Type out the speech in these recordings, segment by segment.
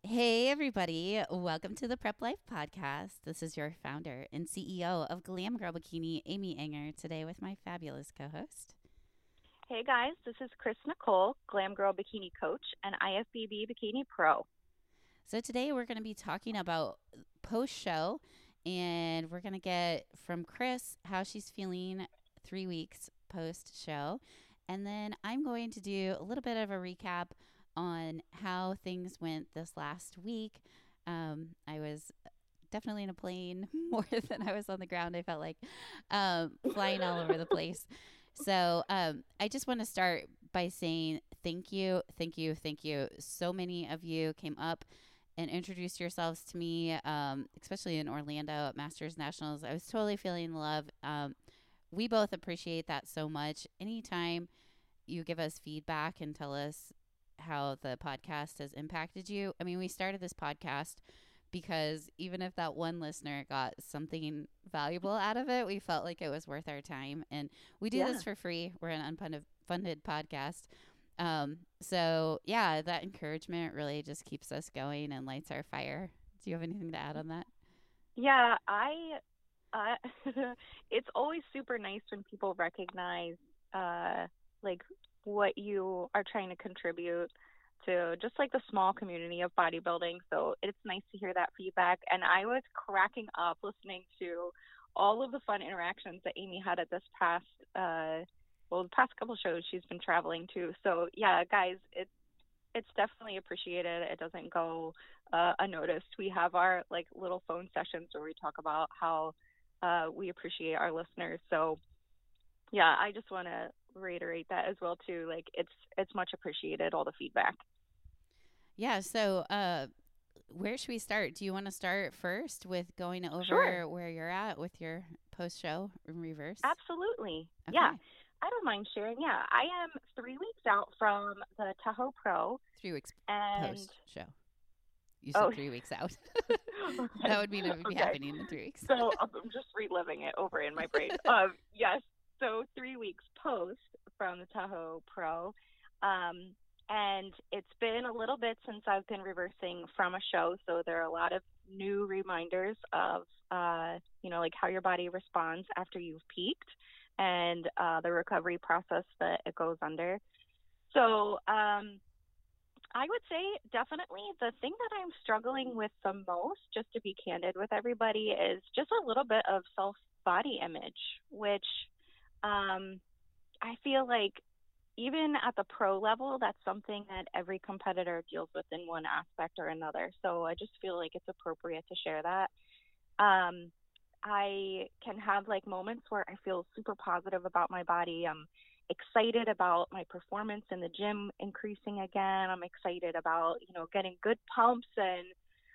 Hey, everybody. Welcome to the Prep Life Podcast. This is your founder and CEO of Glam Girl Bikini, Amy Enger, today with my fabulous co host. Hey guys, this is Chris Nicole, Glam Girl Bikini Coach and IFBB Bikini Pro. So, today we're going to be talking about post show, and we're going to get from Chris how she's feeling 3 weeks post show. And then I'm going to do a little bit of a recap on how things went this last week. I was definitely in a plane more than I was on the ground. I felt like flying all over the place. So I just want to start by saying thank you, thank you, thank you. So many of you came up and introduced yourselves to me, especially in Orlando at Masters Nationals. I was totally feeling love. We both appreciate that so much. Anytime you give us feedback and tell us how the podcast has impacted you. I mean, we started this podcast because even if that one listener got something valuable out of it, we felt like it was worth our time. And we do Yeah. this for free. We're an unfunded funded podcast. So yeah, that encouragement really just keeps us going and lights our fire. Do you have anything to add on that? Yeah, uh, it's always super nice when people recognize, uh, like what you are trying to contribute to just like the small community of bodybuilding. So it's nice to hear that feedback. And I was cracking up listening to all of the fun interactions that Amy had at this the past couple shows she's been traveling to. So yeah, guys, it's definitely appreciated. It doesn't go unnoticed. We have our like little phone sessions where we talk about how we appreciate our listeners. So yeah, I just want to reiterate that as well too. Like it's much appreciated, all the feedback. Yeah. So, where should we start? Do you want to start first with going Sure, over where you're at with your post show in reverse? absolutely. Yeah, Okay. I don't mind sharing. Yeah, I am 3 weeks out from the Tahoe Pro, 3 weeks and post show. You oh, said 3 weeks out. okay, That would mean it would be okay. happening in 3 weeks. So I'm just reliving it over in my brain. Yes. So 3 weeks post from the Tahoe Pro, um, and it's been a little bit since I've been reversing from a show. So there are a lot of new reminders of, like how your body responds after you've peaked, and the recovery process that it goes under. So I would say definitely the thing that I'm struggling with the most, just to be candid with everybody, is just a little bit of self body image, which um, I feel like even at the pro level, that's something that every competitor deals with in one aspect or another. So I just feel like it's appropriate to share that. Um, I can have like moments where I feel super positive about my body. I'm excited about my performance in the gym increasing again. I'm excited about, getting good pumps and,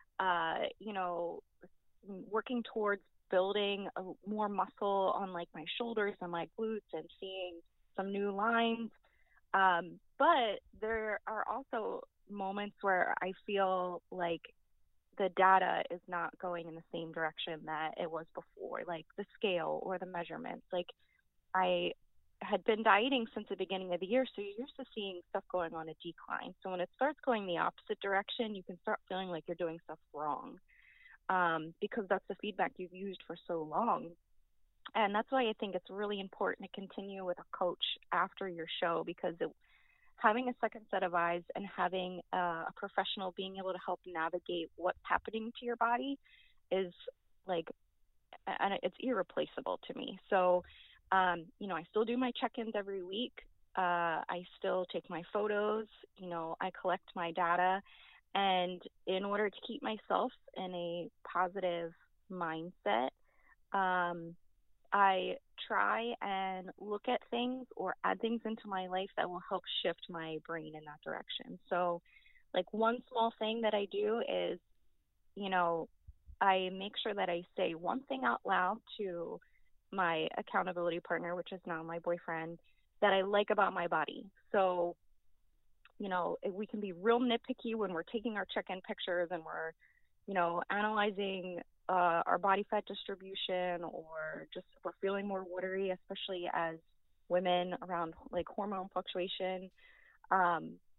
working towards building more muscle on like my shoulders and my glutes and seeing some new lines. But there are also moments where I feel like the data is not going in the same direction that it was before, like the scale or the measurements. Like I had been dieting since the beginning of the year, so you're used to seeing stuff going on a decline. So when it starts going the opposite direction, you can start feeling like you're doing stuff wrong, because that's the feedback you've used for so long. And that's why I think it's really important to continue with a coach after your show, because having a second set of eyes and having a professional being able to help navigate what's happening to your body is like, and it's irreplaceable to me. So, I still do my check-ins every week. I still take my photos. I collect my data, and in order to keep myself in a positive mindset, um, I try and look at things or add things into my life that will help shift my brain in that direction. So, like one small thing that I do is, you know, I make sure that I say one thing out loud to my accountability partner, which is now my boyfriend, that I like about my body. So, we can be real nitpicky when we're taking our check in pictures and we're, analyzing our body fat distribution, or just if we're feeling more watery, especially as women around like hormone fluctuation. Um,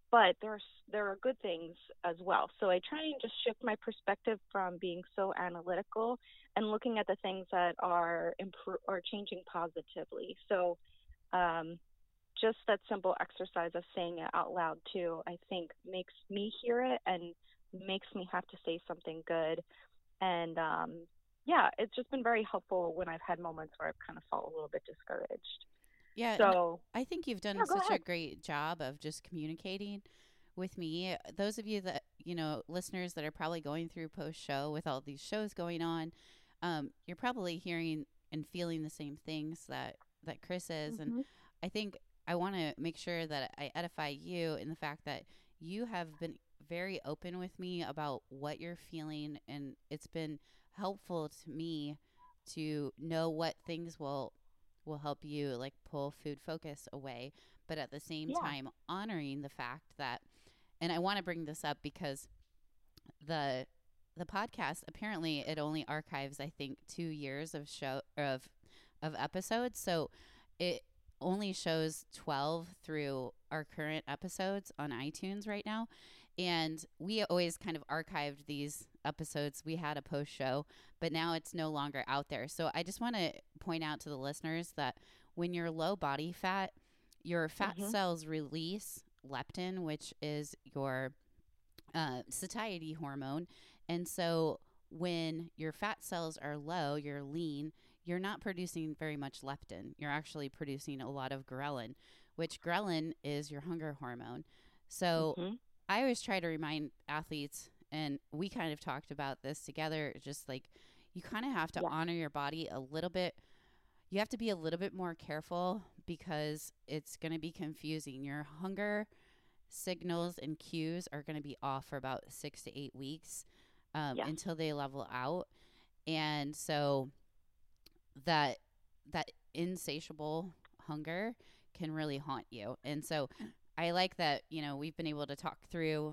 but there are good things as well. So I try and just shift my perspective from being so analytical and looking at the things that are are changing positively. So um, just that simple exercise of saying it out loud too, I think makes me hear it and makes me have to say something good. And yeah, it's just been very helpful when I've had moments where I've kind of felt a little bit discouraged. Yeah, and So I think you've done yeah, go such a ahead. great job of just communicating with me. Those of you that, listeners that are probably going through post show with all these shows going on, you're probably hearing and feeling the same things that Chris is. And Hmm. I think I want to make sure that I edify you in the fact that you have been very open with me about what you're feeling. And it's been helpful to me to know what things will help you like pull food focus away, but at the same Yeah. time honoring the fact that, and I want to bring this up because the the podcast, apparently it only archives I think 2 years of show of episodes, so it only shows 12 through our current episodes on iTunes right now. And we always kind of archived these episodes. We had a post show, but now it's no longer out there. So I just want to point out to the listeners that when you're low body fat, your fat Hmm. cells release leptin, which is your satiety hormone. And so when your fat cells are low, you're lean, you're not producing very much leptin. You're actually producing a lot of ghrelin, which ghrelin is your hunger hormone. So Hmm. I always try to remind athletes, and we kind of talked about this together, just like you kind of have to Yeah. honor your body a little bit. You have to be a little bit more careful because it's going to be confusing. Your hunger signals and cues are going to be off for about 6 to 8 weeks Yes. until they level out. And so that that insatiable hunger can really haunt you. And so I like that, we've been able to talk through,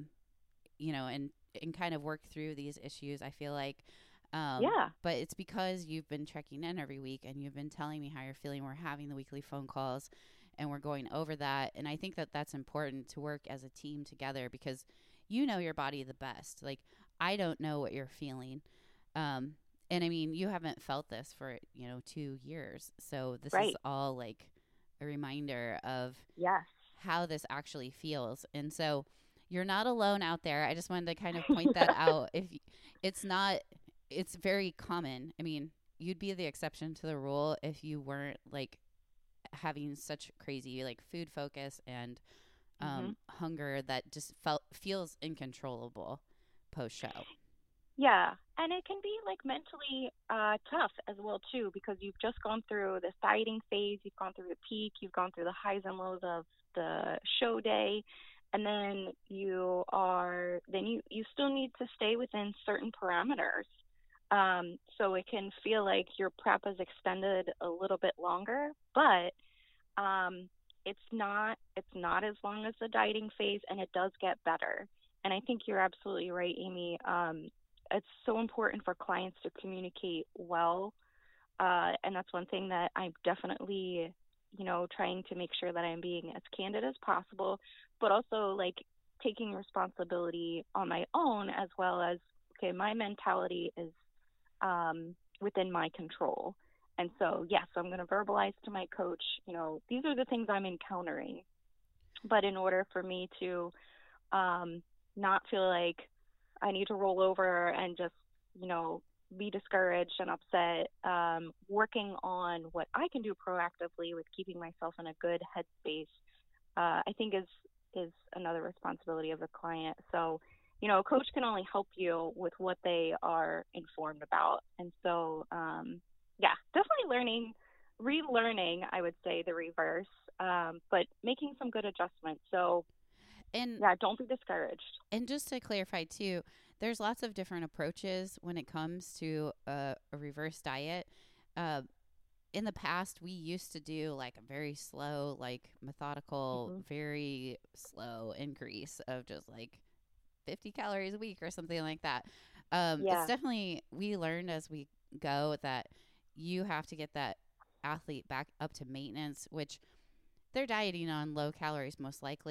and kind of work through these issues. I feel like, Yeah. but it's because you've been checking in every week and you've been telling me how you're feeling. We're having the weekly phone calls and we're going over that. And I think that that's important to work as a team together because you know your body the best. Like, I don't know what you're feeling. Um, and I mean, you haven't felt this for, 2 years. So this is Right. all like a reminder of Yes. how this actually feels. And so you're not alone out there. I just wanted to kind of point that out. It's not, it's very common. I mean, you'd be the exception to the rule if you weren't like having such crazy like food focus and Hmm. hunger that just feels uncontrollable post show. Yeah, and it can be like mentally tough as well too because you've just gone through the dieting phase, you've gone through the peak, you've gone through the highs and lows of the show day, and then you still need to stay within certain parameters. So it can feel like your prep is extended a little bit longer, but um, it's not as long as the dieting phase, and it does get better. And I think you're absolutely right, Amy. It's so important for clients to communicate well, and that's one thing that I'm definitely, trying to make sure that I'm being as candid as possible, but also like taking responsibility on my own as well as okay, my mentality is within my control. And so, yes, I'm going to verbalize to my coach, these are the things I'm encountering. But in order for me to um, not feel like I need to roll over and just, you know, be discouraged and upset, working on what I can do proactively with keeping myself in a good headspace, I think is another responsibility of the client. So, a coach can only help you with what they are informed about. And so, yeah, definitely relearning, I would say, the reverse, but making some good adjustments. So, And yeah, don't be discouraged. and just to clarify too, there's lots of different approaches when it comes to a reverse diet. Uh, in the past, we used to do like a very slow, like methodical, Hmm. very slow increase of just like 50 calories a week or something like that. It's Yeah. definitely, we learned as we go that you have to get that athlete back up to maintenance, which they're dieting on low calories most likely.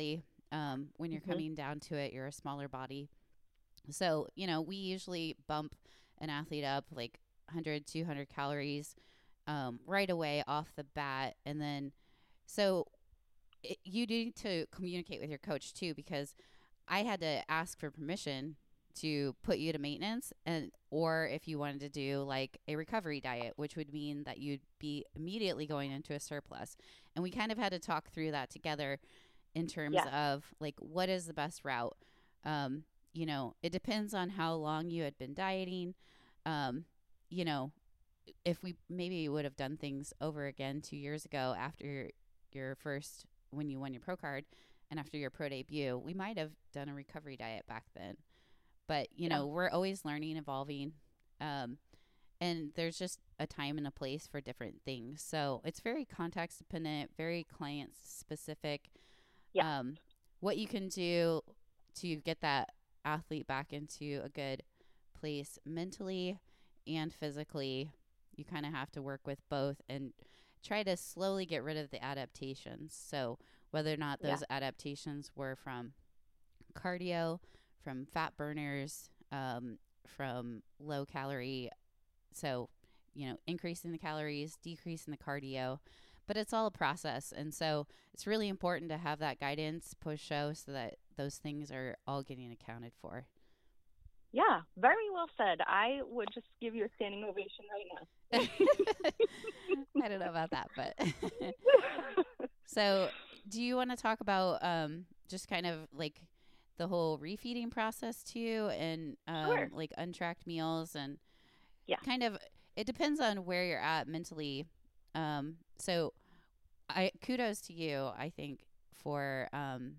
When you're Mhm. coming down to it, you're a smaller body. So, we usually bump an athlete up like 100, 200 calories right away off the bat. And then, so you need to communicate with your coach too, because I had to ask for permission to put you to maintenance, and or if you wanted to do like a recovery diet, which would mean that you'd be immediately going into a surplus. And we kind of had to talk through that together in terms Yeah. of like what is the best route. um, it depends on how long you had been dieting. um, you know if we maybe would have done things over again 2 years ago after your first, when you won your pro card and after your pro debut, we might have done a recovery diet back then. But Yeah. we're always learning, evolving, um, and there's just a time and a place for different things. So it's very context dependent, very client specific. Yeah. um, what you can do to get that athlete back into a good place mentally and physically. You kind of have to work with both and try to slowly get rid of the adaptations. So, whether or not Yeah. those adaptations were from cardio, from fat burners, from low calorie, so, increasing the calories, decreasing the cardio, but it's all a process. And so it's really important to have that guidance post show so that those things are all getting accounted for. Yeah. Very well said. I would just give you a standing ovation right I don't know about that, but now. so do you want to talk about just kind of like the whole refeeding process too, and Sure. like untracked meals, and Yeah. kind of it depends on where you're at mentally. So I kudos to you, I think, for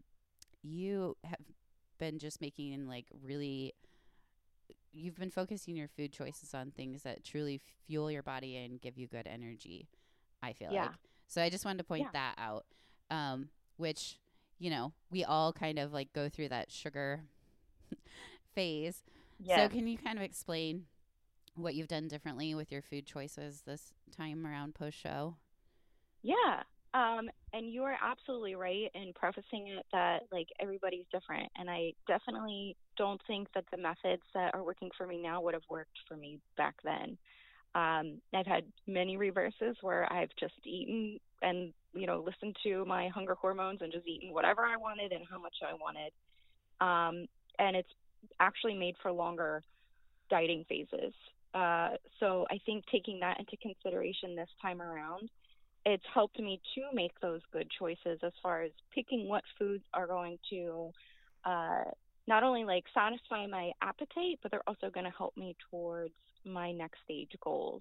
you have been just making like really, you've been focusing your food choices on things that truly fuel your body and give you good energy, I feel Yeah. like. So I just wanted to point Yeah. that out. Which, we all kind of like go through that sugar phase. So Yes. can you kind of explain what you've done differently with your food choices this time around post show? Yeah. And you are absolutely right in prefacing it that like everybody's different. And I definitely don't think that the methods that are working for me now would have worked for me back then. I've had many reverses where I've just eaten and, listened to my hunger hormones and just eaten whatever I wanted and how much I wanted. And it's actually made for longer dieting phases. So I think taking that into consideration this time around, it's helped me to make those good choices as far as picking what foods are going to uh, not only like satisfy my appetite, but they're also going to help me towards my next stage goals.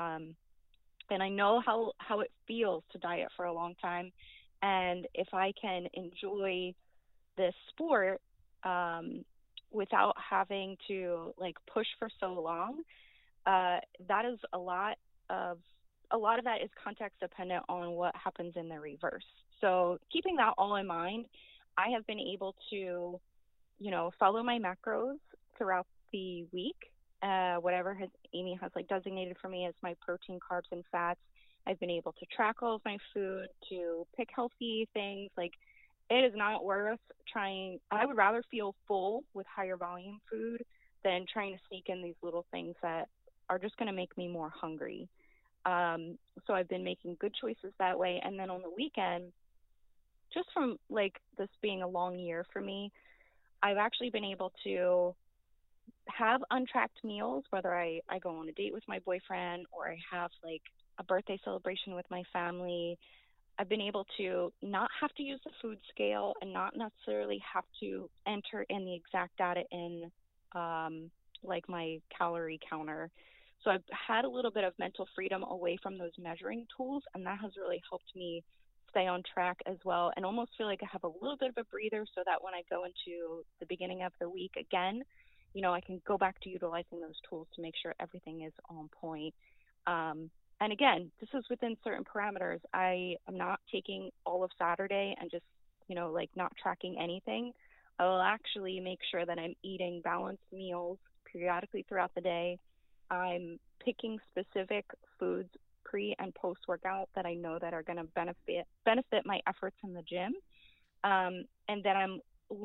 And I know how it feels to diet for a long time, and if I can enjoy this sport um, without having to like push for so long, that is of a lot of that is context dependent on what happens in the reverse. So keeping that all in mind, I have been able to, follow my macros throughout the week. Whatever Amy has like designated for me as my protein, carbs, and fats. I've been able to track all of my food, to pick healthy things. Like it is not worth trying. I would rather feel full with higher volume food than trying to sneak in these little things that are just going to make me more hungry. So I've been making good choices that way. And then on the weekend, just from like this being a long year for me, I've actually been able to have untracked meals, whether I go on a date with my boyfriend or I have like a birthday celebration with my family. I've been able to not have to use the food scale and not necessarily have to enter in the exact data in like my calorie counter. So I've had a little bit of mental freedom away from those measuring tools, and that has really helped me stay on track as well and almost feel like I have a little bit of a breather so that when I go into the beginning of the week again, I can go back to utilizing those tools to make sure everything is on point. And again, this is within certain parameters. I am not taking all of Saturday and just, like not tracking anything. I will actually make sure that I'm eating balanced meals periodically throughout the day. I'm picking specific foods pre and post workout that I know that are going to benefit my efforts in the gym. And then I'm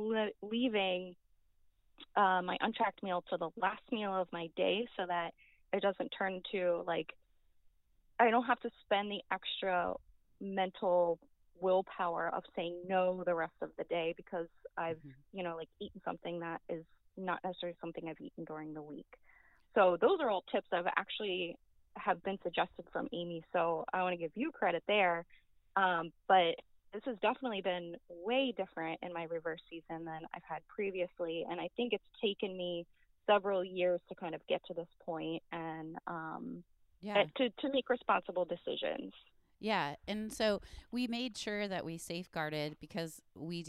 leaving my untracked meal to the last meal of my day so that it doesn't turn to like I don't have to spend the extra mental willpower of saying no the rest of the day because I've, Mhm. like eaten something that is not necessarily something I've eaten during the week. So those are all tips that have actually have been suggested from Amy. So I want to give you credit there. But this has definitely been way different in my reverse season than I've had previously. And I think it's taken me several years to kind of get to this point and Yeah. to make responsible decisions. Yeah. And so we made sure that we safeguarded because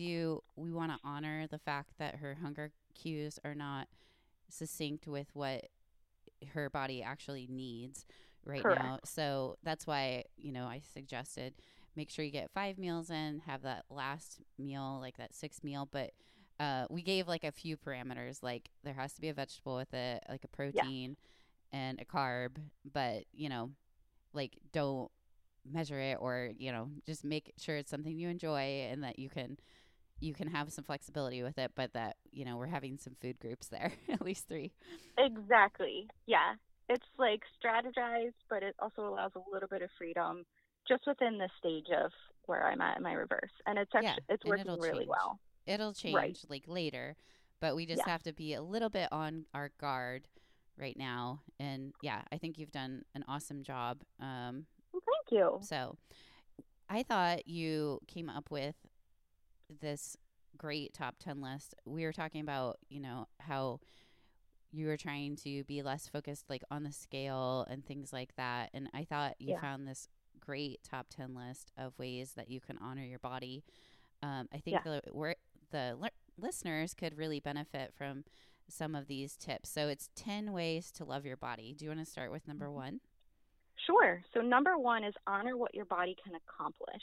we want to honor the fact that her hunger cues are not succinct with what her body actually needs right now. Correct. So that's why, I suggested make sure you get 5 meals in, have that last meal, like that sixth meal. But we gave like a few parameters, like there has to be a vegetable with it, like a Yes. protein and a carb, but, like don't measure it or, just make sure it's something you enjoy and that you can have some flexibility with it, but that, we're having some food groups there, at least three. Exactly. Yeah. It's like strategized, but it also allows a little bit of freedom just within the stage of where I'm at in my reverse. And it's Yeah, actually it's and working it'll really change. well. It'll Right. change like later, but we just Yes. have to be a little bit on our guard right now. And yeah, I think you've done an awesome job. Well, thank you. So I thought you came up with this great top 10 list. We were talking about, how you were trying to be less focused like on the scale and things like that. And I thought you Yeah. found this great top 10 list of ways that you can honor your body. I think Yeah. the listeners could really benefit from some of these tips. So it's 10 ways to love your body. Do you want to start with number Mhm. one? Sure. So number one is honor what your body can accomplish.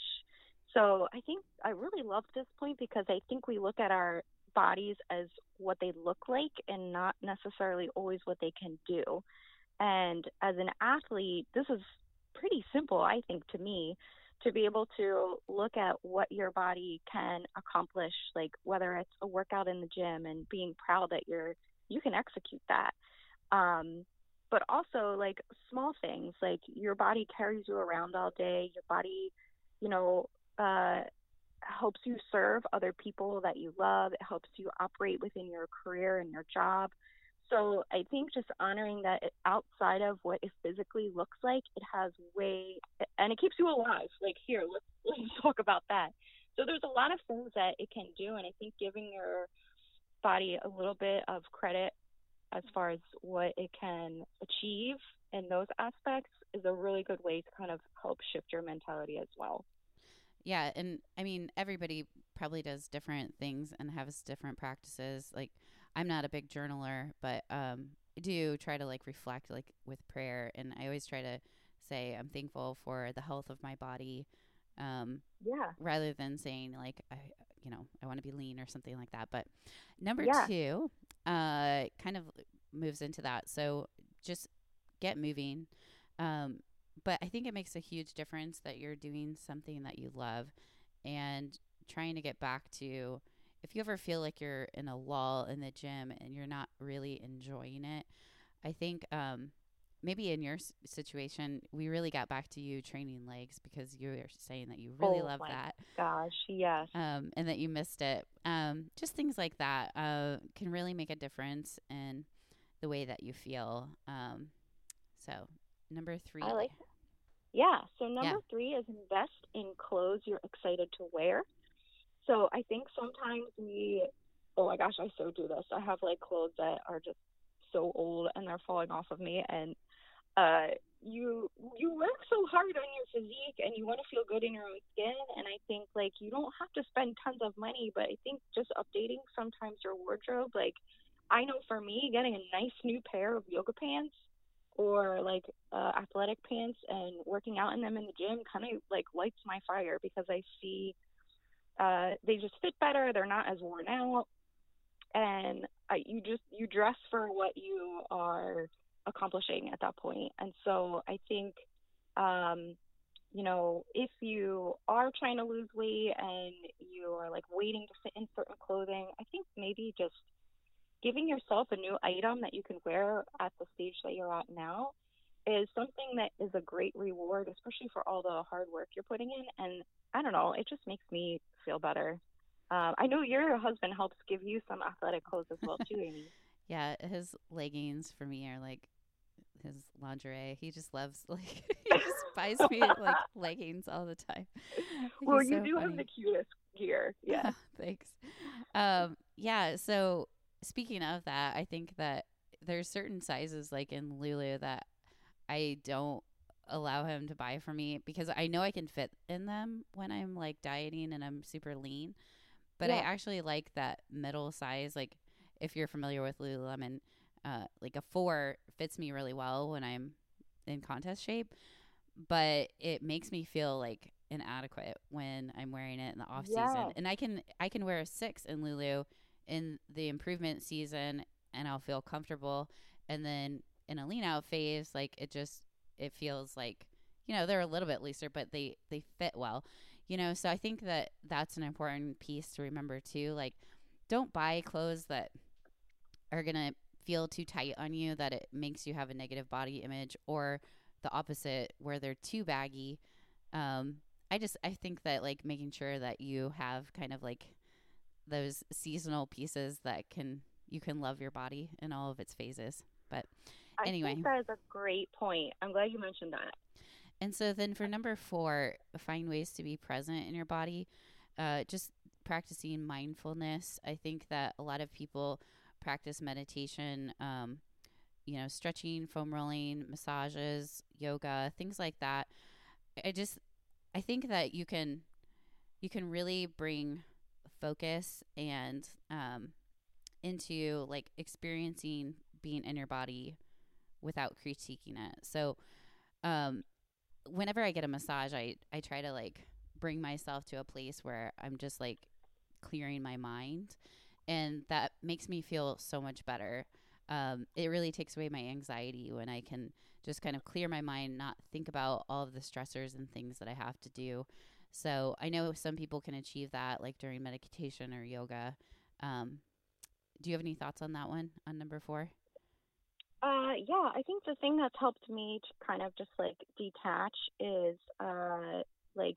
So I think I really love this point because I think we look at our bodies as what they look like and not necessarily always what they can do. And as an athlete, this is pretty simple, I think, to me, to be able to look at what your body can accomplish, like whether it's a workout in the gym and being proud that you can execute that. Um, but also like small things, like your body carries you around all day. Your body, you know, uh, helps you serve other people that you love. It helps you operate within your career and your job. So I think just honoring that outside of what it physically looks like, it has way, and it keeps you alive. Like here, let's talk about that. So there's a lot of things that it can do, and I think giving your body a little bit of credit as far as what it can achieve in those aspects is a really good way to kind of help shift your mentality as well. Yeah, and I mean everybody probably does different things and has different practices. Like I'm not a big journaler, but I do try to like reflect like with prayer, and I always try to say I'm thankful for the health of my body, um, Yeah. rather than saying like I want to be lean or something like that. But number Yeah. two, kind of moves into that. So just get moving. Um, but I think it makes a huge difference that you're doing something that you love and trying to get back to if you ever feel like you're in a lull in the gym and you're not really enjoying it. I think maybe in your situation, we really got back to you training legs because you were saying that you really Oh love my that, gosh. Yes. and that you missed it. Just things like that can really make a difference in the way that you feel. So, number I three. like that. Yeah. So Yeah. number three is invest in clothes you're excited to wear. So I think sometimes oh my gosh, I so do this. I have like clothes that are just so old and they're falling off of me, and uh, you work so hard on your physique and you want to feel good in your own skin. And I think like you don't have to spend tons of money, but I think just updating sometimes your wardrobe. Like I know for me, getting a nice new pair of yoga pants or like athletic pants and working out in them in the gym kind of like lights my fire because I see they just fit better. They're not as worn out, and you dress for what you are accomplishing at that point. And so I think um, if you are trying to lose weight and you are like waiting to fit in certain clothing, I think maybe just giving yourself a new item that you can wear at the stage that you're at now is something that is a great reward, especially for all the hard work you're putting in. And I don't know, it just makes me feel better. I know your husband helps give you some athletic clothes as well too, Amy. Yeah, his leggings for me are like his lingerie. He just loves like he just buys me like leggings all the time. Like, Well, he's you so do have the funny. cutest gear. Yes. Thanks. Yeah, so speaking of that, I think that there's certain sizes like in Lulu that I don't allow him to buy for me because I know I can fit in them when I'm like dieting and I'm super lean. But I Yeah. actually like that middle size. Like if you're familiar with Lululemon, like a 4 fits me really well when I'm in contest shape, but it makes me feel like inadequate when I'm wearing it in the off season. Yes. And I can wear a 6 in Lulu in the improvement season and I'll feel comfortable. And then in a lean out phase, like it feels like they're a little bit looser, but they fit well. So I think that that's an important piece to remember too. Like, don't buy clothes that are gonna feel too tight on you that it makes you have a negative body image, or the opposite where they're too baggy. Um, I think that like making sure that you have kind of like those seasonal pieces that you can love your body in all of its phases. But I think anyway, that is a great point. I'm glad you mentioned that. and so then for number 4, find ways to be present in your body. Just practicing mindfulness. I think that a lot of people practice meditation, stretching, foam rolling, massages, yoga, things like that. I just I think that you can really bring focus and into like experiencing being in your body without critiquing it. So um, whenever I get a massage, I try to like bring myself to a place where I'm just like clearing my mind, and that makes me feel so much better. It really takes away my anxiety when I can just kind of clear my mind, not think about all of the stressors and things that I have to do. So I know some people can achieve that like during meditation or yoga. Um, do you have any thoughts on that one, on number 4? Yeah, I think the thing that's helped me to kind of just like detach is like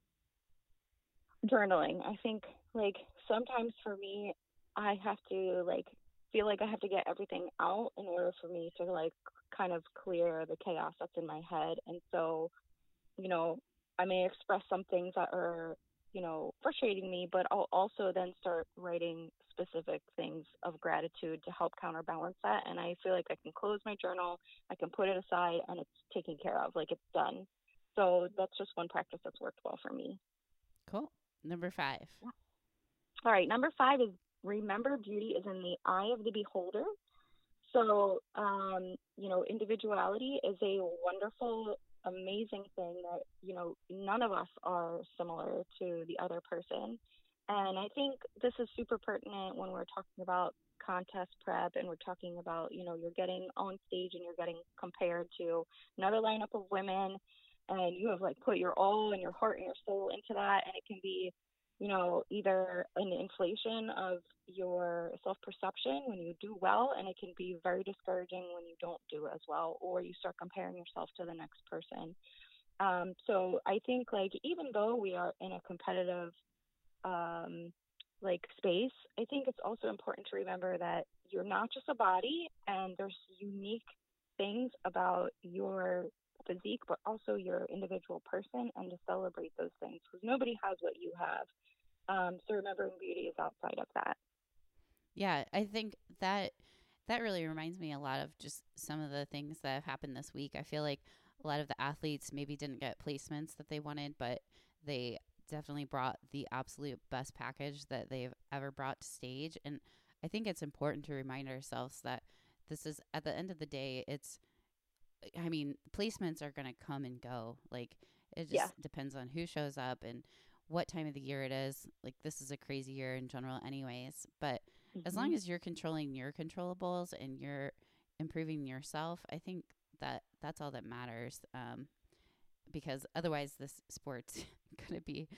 journaling. I think like sometimes for me, I have to like feel like I have to get everything out in order for me to like kind of clear the chaos that's in my head. And so, you know, I may express some things that are, frustrating me, but I'll also then start writing specific things of gratitude to help counterbalance that. And I feel like I can close my journal, I can put it aside, and it's taken care of, like it's done. So that's just one practice that's worked well for me. Cool. Number 5. Yeah. All right, number 5 is remember beauty is in the eye of the beholder. So, individuality is a wonderful, amazing thing that, none of us are similar to the other person. And I think this is super pertinent when we're talking about contest prep and we're talking about, you're getting on stage and you're getting compared to another lineup of women and you have like put your all and your heart and your soul into that. And it can be, either an inflation of your self perception when you do well, and it can be very discouraging when you don't do as well, or you start comparing yourself to the next person. So I think, like, even though we are in a competitive, um, like, space, I think it's also important to remember that you're not just a body, and there's unique things about your physique, but also your individual person, and to celebrate those things because nobody has what you have. So remembering beauty is outside of that. Yeah, I think that really reminds me a lot of just some of the things that have happened this week. I feel like a lot of the athletes maybe didn't get placements that they wanted, but they definitely brought the absolute best package that they've ever brought to stage. And I think it's important to remind ourselves that this is, at the end of the day, I mean, placements are going to come and go. Like, it Yeah. just depends on who shows up and what time of the year it is. Like, this is a crazy year in general, anyways. But as long Hmm. as you're controlling your controllables and you're improving yourself, I think that that's all that matters. because otherwise this sport's going to be,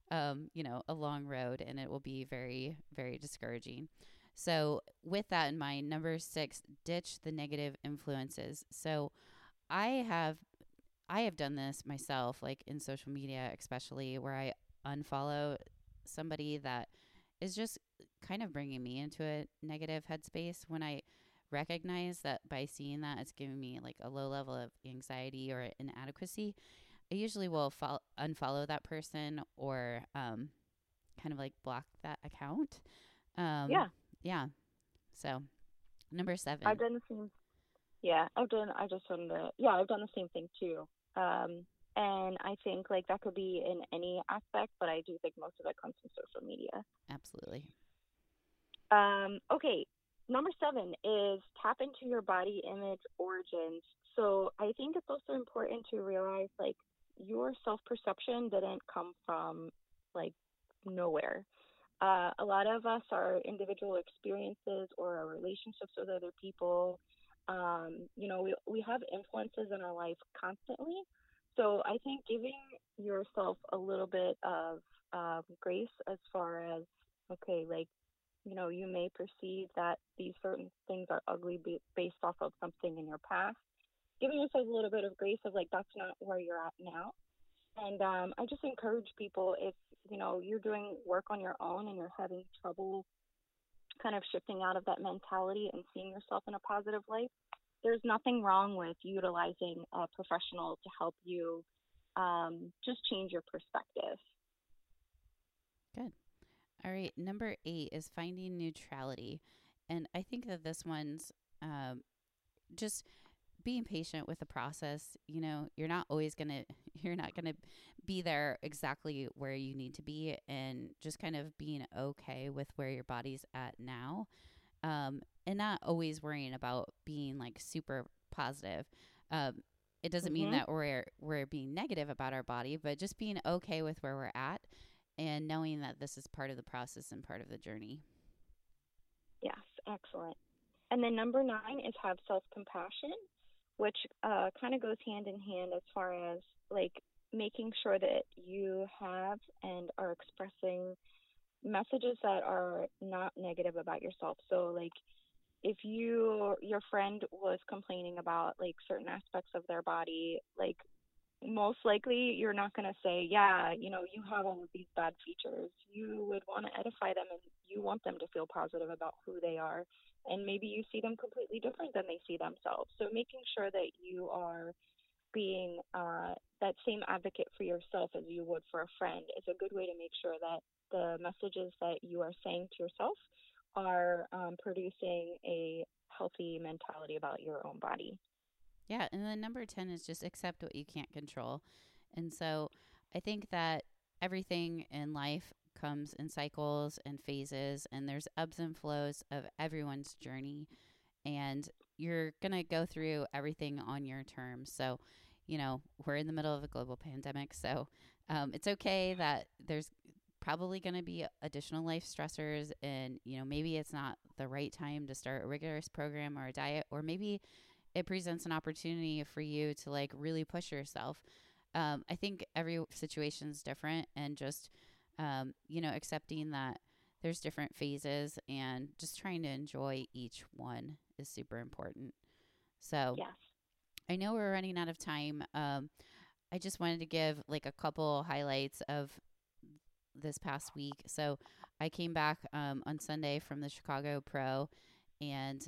a long road, and it will be very, very discouraging. So, with that in mind, number 6, ditch the negative influences. So, I have I have done this myself, like in social media, especially where I unfollow somebody that is just kind of bringing me into a negative headspace when I recognize that by seeing that it's giving me like a low level of anxiety or inadequacy. I usually will unfollow that person or kind of like block that account. Um, Yeah, yeah. So number I've 7. done the same. Yeah, I just done the, yeah, I've done the same thing too. And I think like that could be in any aspect, but I do think most of it comes from social media. Absolutely. Okay, number 7 is tap into your body image origins. So I think it's also important to realize like your self perception didn't come from like nowhere. A lot of us, our individual experiences or our relationships with other people, we have influences in our life constantly. So I think giving yourself a little bit of grace as far as, okay, like, you may perceive that these certain things are ugly based off of something in your past. Giving yourself a little bit of grace of like, that's not where you're at now. And I just encourage people, if you're doing work on your own and you're having trouble kind of shifting out of that mentality and seeing yourself in a positive light, there's nothing wrong with utilizing a professional to help you just change your perspective. Good. All right. Number 8 is finding neutrality. And I think that this one's um, just being patient with the process. You're not always going to, you're not going to be there exactly where you need to be, and just kind of being okay with where your body's at now. And not always worrying about being like super positive. Um, it doesn't mean Mhm. that we're being negative about our body, but just being okay with where we're at and knowing that this is part of the process and part of the journey. Yes, excellent. And then number 9 is have self-compassion, which kind of goes hand in hand as far as like making sure that you have and are expressing messages that are not negative about yourself. So like if your friend was complaining about like certain aspects of their body, like most likely you're not going to say, yeah, you have all of these bad features. You would want to edify them and you want them to feel positive about who they are. And maybe you see them completely different than they see themselves. So making sure that you are being that same advocate for yourself as you would for a friend is a good way to make sure that the messages that you are saying to yourself are producing a healthy mentality about your own body. Yeah. And then number 10 is just accept what you can't control. And so I think that everything in life comes in cycles and phases, and there's ebbs and flows of everyone's journey. And you're going to go through everything on your terms. So, we're in the middle of a global pandemic. So it's okay that there's probably going to be additional life stressors, and maybe it's not the right time to start a rigorous program or a diet, or maybe it presents an opportunity for you to like really push yourself. I think every situation is different, and just accepting that there's different phases and just trying to enjoy each one is super important. So Yes. I know we're running out of time. I just wanted to give like a couple highlights of this past week. So I came back on Sunday from the Chicago Pro, and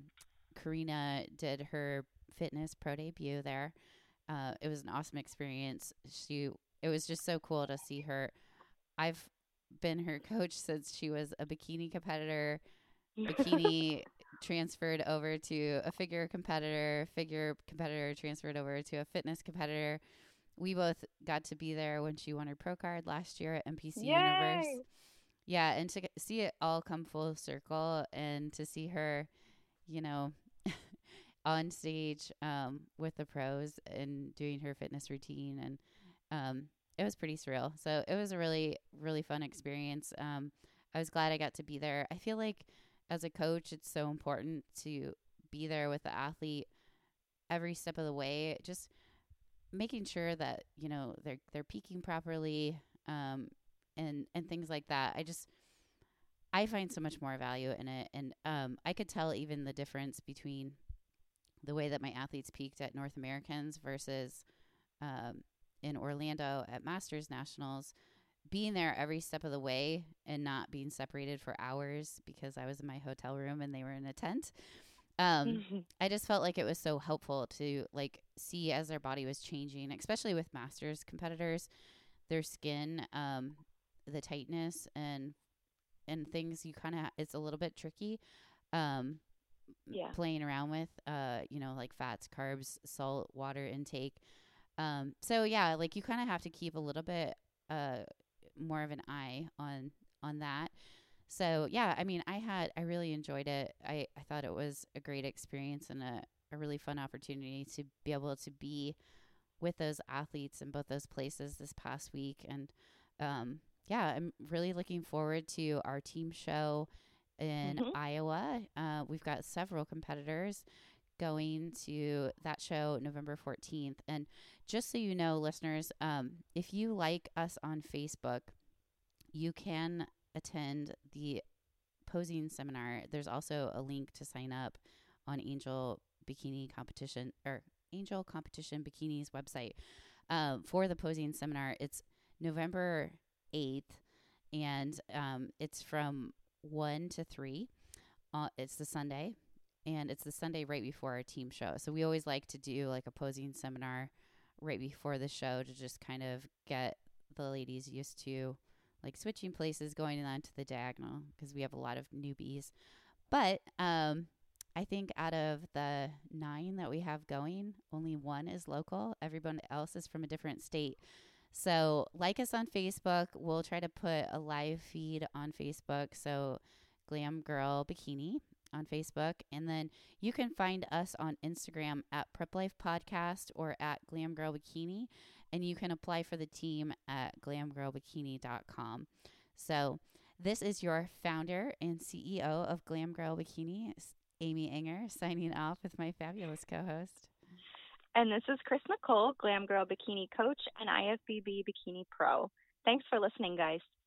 Karina did her fitness pro debut there. It was an awesome experience. It was just so cool to see her. I've been her coach since she was a bikini competitor. Bikini transferred over to a figure competitor transferred over to a fitness competitor. We both got to be there when she won her pro card last year at NPC Universe. Yay! Yeah, and to see it all come full circle, and to see her, you know, on stage with the pros and doing her fitness routine, and it was pretty surreal. So it was a really, really fun experience. I was glad I got to be there. I feel like as a coach, it's so important to be there with the athlete every step of the way. Just making sure that, they're peaking properly, and things like that. I find so much more value in it. And I could tell even the difference between the way that my athletes peaked at North Americans versus um, in Orlando at Masters Nationals, being there every step of the way and not being separated for hours because I was in my hotel room and they were in a tent. Um, I just felt like it was so helpful to like see as their body was changing, especially with Masters competitors, their skin, the tightness and things you kind of it's a little bit tricky. Um, Yeah. Playing around with, like fats, carbs, salt, water intake. So yeah, like you kind of have to keep a little bit uh, more of an eye on that. So yeah, I mean, I really enjoyed it. I thought it was a great experience and a really fun opportunity to be able to be with those athletes in both those places this past week. And yeah, I'm really looking forward to our team show in Mhm. Iowa. We've got several competitors going to that show November 14th. And just so you know, listeners, if you like us on Facebook, you can attend the posing seminar. There's also a link to sign up on Angel Competition Bikini's website for the posing seminar. It's November 8th, and it's from 1 to 3. It's the Sunday, and it's the Sunday right before our team show. So we always like to do like a posing seminar right before the show to just kind of get the ladies used to like switching places, going on to the diagonal because we have a lot of newbies. But I think out of the 9 that we have going, only one is local. Everyone else is from a different state. So, like us on Facebook. We'll try to put a live feed on Facebook. So, Glam Girl Bikini on Facebook. And then you can find us on Instagram at Prep Life Podcast or at Glam Girl Bikini. And you can apply for the team at glamgirlbikini.com. So, this is your founder and CEO of Glam Girl Bikini, Amy Enger, signing off with my fabulous co host. And this is Chris Nicole, Glam Girl Bikini Coach and IFBB Bikini Pro. Thanks for listening, guys.